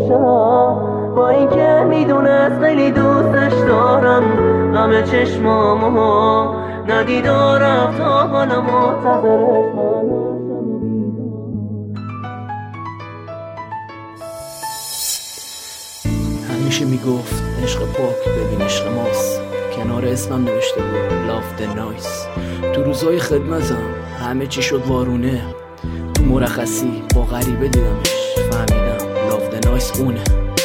باشم، با اینکه میدونست خیلی دوستش دارم. غم چشمامو ندیدار رفت تا حالا منتظرش همیشه میگفت عشق پاک ببین عشق ماست، کنار اسمم نوشته بود لاف د نایس. تو روزای خدمتم همه چی شد وارونه، تو مرخصی با غریبه دیدمش فهمیدم لاف د نایس اونه.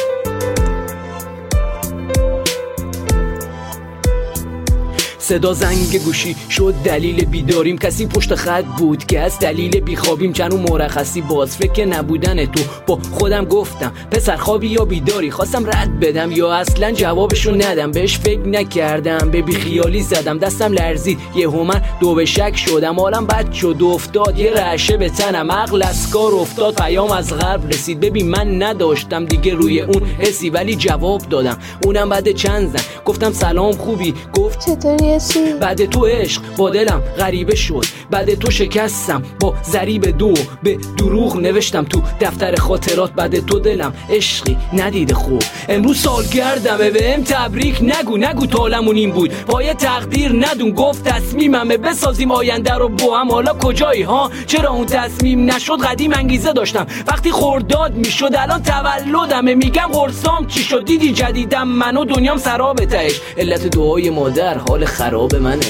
صدا زنگ گوشی شد دلیل بیداریم، کسی پشت خط بود که از دلیل بیخوابیم. چند اون مرخصی باز فکر نبودن تو، با خودم گفتم پسر خوابی یا بیداری. خواستم رد بدم یا اصلا جوابشو ندم، بهش فکر نکردم، به بیخیالی زدم، دستم لرزید یهو من دو به شک شدم. حالم بد شد افتاد یه رعشه به تنم، عقل از کار افتاد، پیام از غرب رسید. ببین من نداشتم دیگه روی اون حسی، ولی جواب دادم اونم بعد چند زن. گفتم سلام خوبی؟ گفت چطوری؟ بعد تو عشق با دلم غریبه شد، بعد تو شکستم با ضریب دو، به دروغ نوشتم تو دفتر خاطرات بعد تو دلم عشقی ندیده خوب. امروز سالگردمه بهم تبریک نگو تالمون این بود، پای تقدیر ندون گفت تصمیممه بسازیم آینده رو با هم. حالا کجایی ها؟ چرا اون تصمیم نشد؟ قدیم انگیزه داشتم وقتی خرداد میشد، الان تولدمه میگم قرصام چی شد؟ دیدی جدیدم منو دنیام سراب تهش، علت دعای مادر حال خراب منه.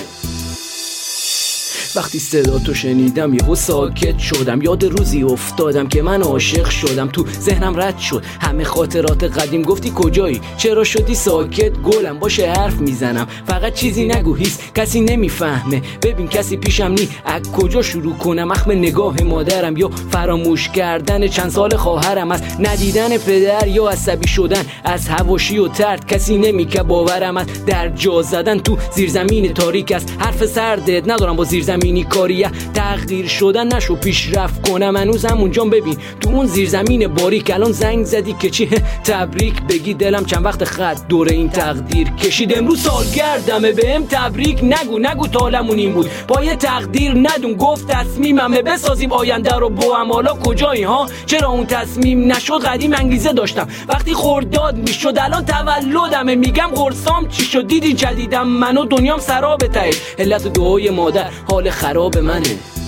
وقتی صدا تو شنیدم یهو ساکت شدم، یاد روزی افتادم که من عاشق شدم. تو ذهنم رد شد همه خاطرات قدیم. گفتی کجایی؟ چرا شدی ساکت؟ گلم باشه حرف میزنم، فقط چیزی نگو هیچ کسی نمیفهمه. ببین کسی پیشم نی، از کجا شروع کنم؟ اخم نگاه مادرم یا فراموش کردن چند سال خواهرم، از ندیدن پدر یا عصبی شدن از حواشی و ترد. کسی نمیگه باورم از در جا زدن تو زیرزمین تاریک است. حرف سردت ندارم با زیرزمینی کاریه، تغییر شدن نشو پیشرفت کنم هنوز همونجام. ببین تو اون زیرزمین باریک الان زنگ زدی که چی؟ تبریک بگی دلم چند وقت خط دور این تقدیر کشید. امروز سالگردمه بهم تبریک نگو تالمون این بود، پای تقدیر ندون گفت تصمیممه بسازیم آینده رو با هم. حالا کجایی ها؟ چرا اون تصمیم نشد؟ قدیم انگیزه داشتم وقتی خرداد میشد، الان تولدمه میگم قرصام چی شد؟ دیدی جدیدم منو دنیام سراب تهش، علت دعای مادر حال خراب منه.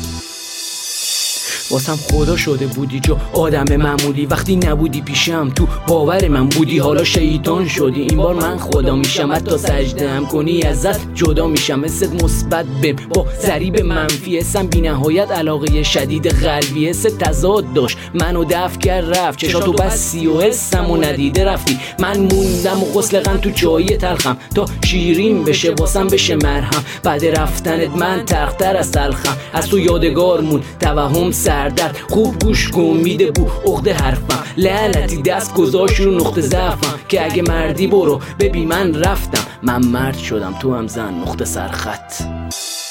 واسم خدا شده بودی جو آدم معمولی، وقتی نبودی پیشم تو باور من بودی. حالا شیطان شدی این بار من خدا میشم، حتی سجده هم کنی ازت جدا میشم. مثل مثبت بهم با ضریب منفی، اسم بی نهایت علاقه شدید قلبی. حس تضاد داشت منو دفع کرد رفت، چشاتو بسی و حسم و ندیده رفتی. من موندم و غسل غم تو چایی تلخم تا شیرین بشه واسم بشه مرهم. بعد رفتنت من تختر از تلخم، از تو یادگار مون توهم سردرد. خوب گوش کن میده بو عقده حرفم، لعنتی دست گذاشت رو نقطه ضعفم که اگه مردی برو. ببین من رفتم، من مرد شدم تو هم زن نقطه سرخط.